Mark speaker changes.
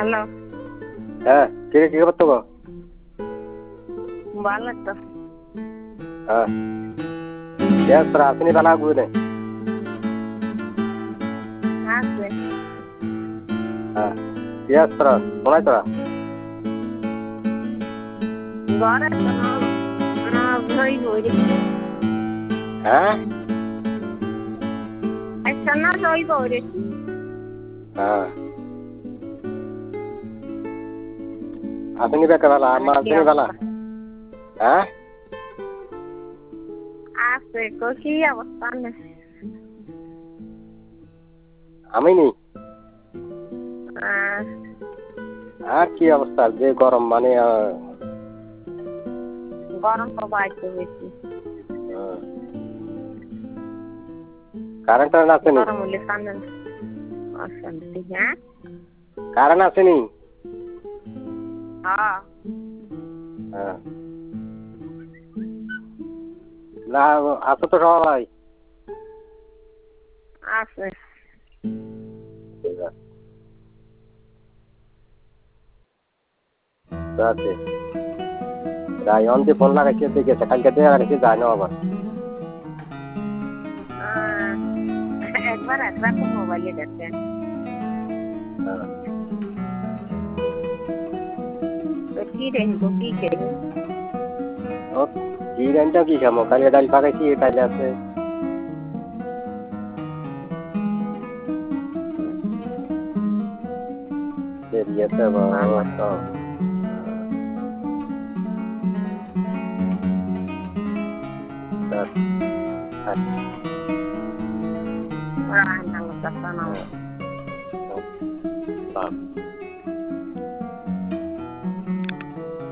Speaker 1: Hello,
Speaker 2: হ্যাঁ, কি খবর তো গো?
Speaker 1: ভালো তো।
Speaker 2: হ্যাঁ, তোরা আসেনি বেলা গুনে।
Speaker 1: আছে
Speaker 2: হ্যাঁ, তোরা শোনাই তোরা।
Speaker 1: ঘরে তো না ভই ভরি
Speaker 2: হ্যাঁ
Speaker 1: আচ্ছা না রই ভরি
Speaker 2: হ্যাঁ, আসেনি বেকা বেলা আমার আসেনি বেলা। হ্যাঁ
Speaker 1: আছে কি অবস্থা নেই
Speaker 2: আমি নি আর কি অবস্থা যে গরম মানে
Speaker 1: গরম তো বাইতে বেশি
Speaker 2: কারেন্ট আসেনি।
Speaker 1: গরম হলে কান্না অশান্তি। হ্যাঁ
Speaker 2: কারেন্ট আসেনি।
Speaker 1: হ্যাঁ
Speaker 2: হ্যাঁ না আসো তো সবাই।
Speaker 1: আছে
Speaker 2: ঠিক আছে আছে রায়ন যে ফোন লাগাইছে দেখেছে কালকে দিয়ে লাগাইছে যায় না আবার।
Speaker 1: একবার একবার তো মোবাইলে দেখেন তো কি রেখবো কি খেয়ে
Speaker 2: কি রান্না কি খামো কালিয়া ডাল পাকাইছি ডাল আছে। বেরিয়েছে বাবা তো
Speaker 1: রান্না করতে না